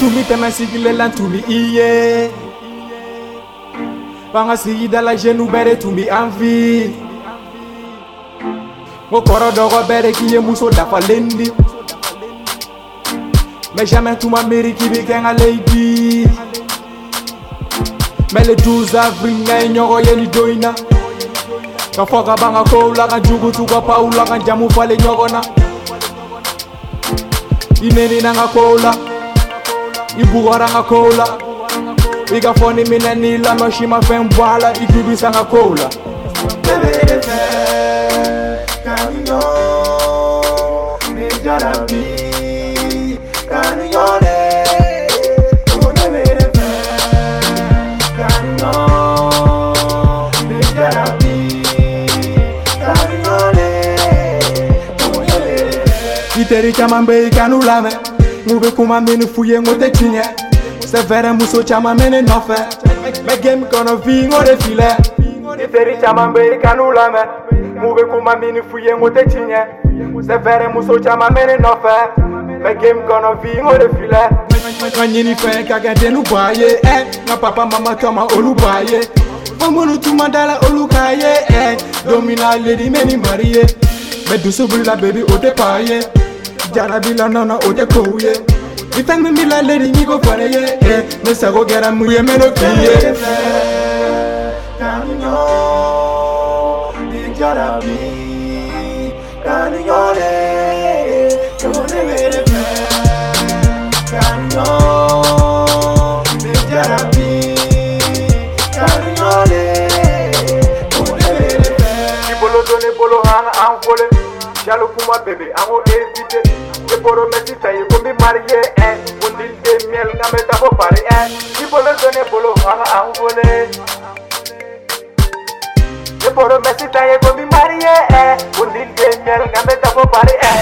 tumi teme sigilela tumi iye Banga sigida la jenu bere tumi envie Mo koro dogo bere kiye muso dafa lendi Mais jamais tout ma mairie qui vient à lady Mais le 12 avril ngay nyoro yeni doina Ka foga banga kola ka jugu tuka paula ka jamu fale nyogona Ineni nanga kola Ibugora nga kola Iga foni mineni la no shima fembwala Ikibisa nga kola Bebe fe Kanyo Nijarabi Iteri chama mbei kanu lame Mube kuma mini fuye ngote chinye Se vere muso chama mene nofe Me game kono vi ngore file Iteri chama mbei kanu lame Mube kuma mini fuye ngote chinye Se vere muso chama mene nofe Me game kono vi ngore file Manyini fe kagente nubaye Nga papa mama toma olubaye Famunu tumandala olukaye Domina lady meni mariye Me dusubula baby ote paye Jara bila nana ote kouye Itang me mila lady niko fane ye Me sago gera muye meno kiye Kanyo Nijarabi Kanyo le Kone mere fe Kanyo Nijarabi Kanyo le Kone mere fe Ibolo done bolo hanga anvole Jalo kuma bebe ango evite Je poro mesi taye kombi mariye Bondil de miel nga meta po pare Ibolo done bolo hanga anvole Je poro mesi taye kombi mariye Bondil de miel nga meta po pare